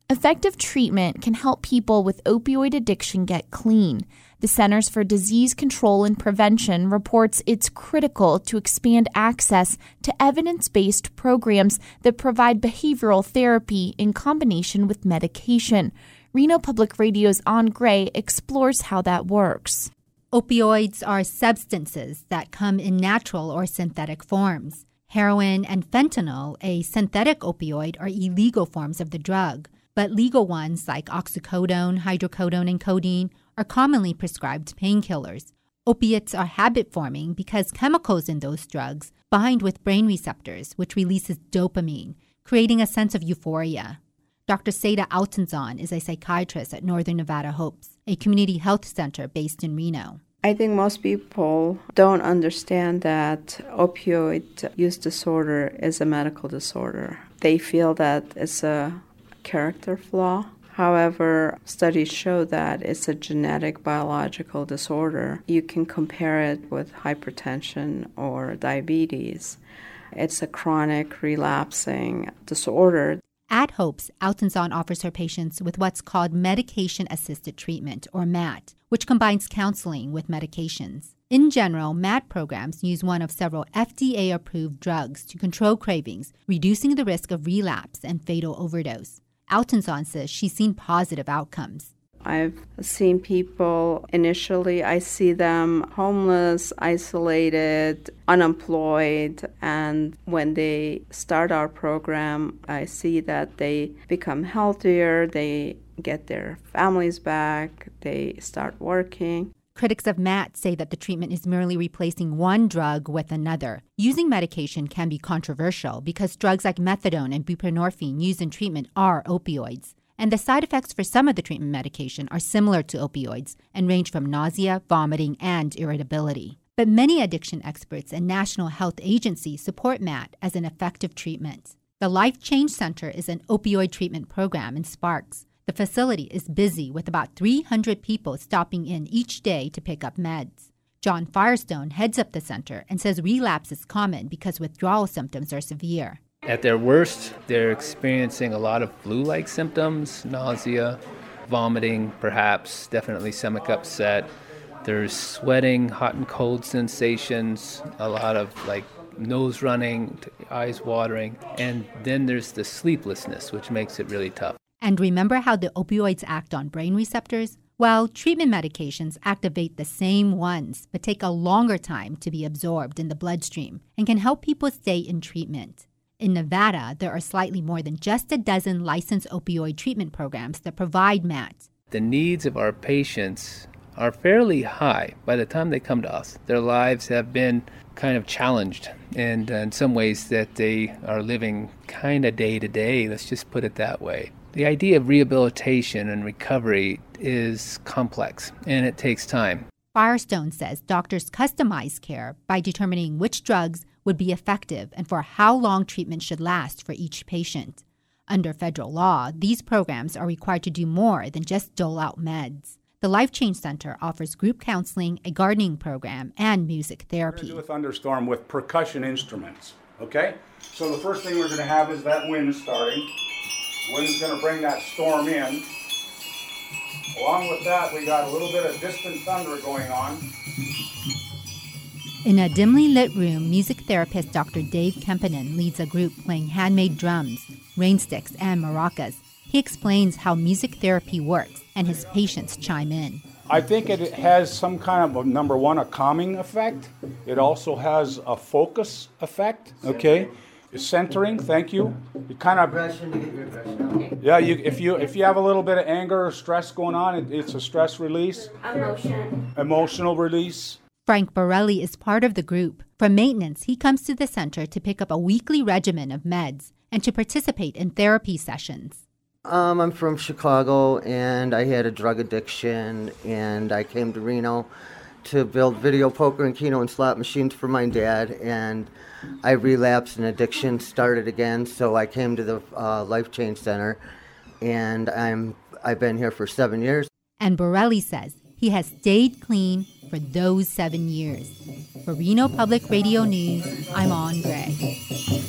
Effective treatment can help people with opioid addiction get clean. The Centers for Disease Control and Prevention reports it's critical to expand access to evidence-based programs that provide behavioral therapy in combination with medication. Reno Public Radio's Ann Gray explores how that works. Opioids are substances that come in natural or synthetic forms. Heroin and fentanyl, a synthetic opioid, are illegal forms of the drug. But legal ones like oxycodone, hydrocodone, and codeine are commonly prescribed painkillers. Opiates are habit-forming because chemicals in those drugs bind with brain receptors, which releases dopamine, creating a sense of euphoria. Dr. Seda Altenzon is a psychiatrist at Northern Nevada Hopes, a community health center based in Reno. I think most people don't understand that opioid use disorder is a medical disorder. They feel that it's a character flaw. However, studies show that it's a genetic biological disorder. You can compare it with hypertension or diabetes. It's a chronic relapsing disorder. At Hopes, Altenzon offers her patients with what's called medication-assisted treatment, or MAT, which combines counseling with medications. In general, MAT programs use one of several FDA-approved drugs to control cravings, reducing the risk of relapse and fatal overdose. Altenzon says she's seen positive outcomes. I've seen people, initially I see them homeless, isolated, unemployed, and when they start our program, I see that they become healthier, they get their families back, they start working. Critics of MAT say that the treatment is merely replacing one drug with another. Using medication can be controversial because drugs like methadone and buprenorphine used in treatment are opioids. And the side effects for some of the treatment medication are similar to opioids and range from nausea, vomiting, and irritability. But many addiction experts and National Health Agency support MAT as an effective treatment. The Life Change Center is an opioid treatment program in Sparks. The facility is busy with about 300 people stopping in each day to pick up meds. John Firestone heads up the center and says relapse is common because withdrawal symptoms are severe. At their worst, they're experiencing a lot of flu-like symptoms, nausea, vomiting, perhaps, definitely stomach upset. There's sweating, hot and cold sensations, a lot of nose running, eyes watering, and then there's the sleeplessness, which makes it really tough. And remember how the opioids act on brain receptors? Well, treatment medications activate the same ones, but take a longer time to be absorbed in the bloodstream and can help people stay in treatment. In Nevada, there are slightly more than just a dozen licensed opioid treatment programs that provide MAT. The needs of our patients are fairly high by the time they come to us. Their lives have been kind of challenged, and in some ways that they are living kind of day to day, let's just put it that way. The idea of rehabilitation and recovery is complex, and it takes time. Firestone says doctors customize care by determining which drugs would be effective and for how long treatment should last for each patient. Under federal law, these programs are required to do more than just dole out meds. The Life Change Center offers group counseling, a gardening program, and music therapy. We're going to do a thunderstorm with percussion instruments, okay? So the first thing we're going to have is that wind starting. Wind's going to bring that storm in. Along with that, we got a little bit of distant thunder going on. In a dimly lit room, music therapist Dr. Dave Kempinen leads a group playing handmade drums, rainsticks, and maracas. He explains how music therapy works, and his patients chime in. I think it has some kind of, number one, a calming effect. It also has a focus effect, okay? It's centering, thank you. You kind of, yeah. If you have a little bit of anger or stress going on, it's a stress release. Emotional release. Frank Borelli is part of the group. For maintenance, he comes to the center to pick up a weekly regimen of meds and to participate in therapy sessions. I'm from Chicago, and I had a drug addiction, and I came to Reno to build video poker and keno and slot machines for my dad, and I relapsed and addiction started again, so I came to the Life Change Center, and I've been here for 7 years. And Borelli says he has stayed clean for those 7 years. For Reno Public Radio News, I'm Ann Gray.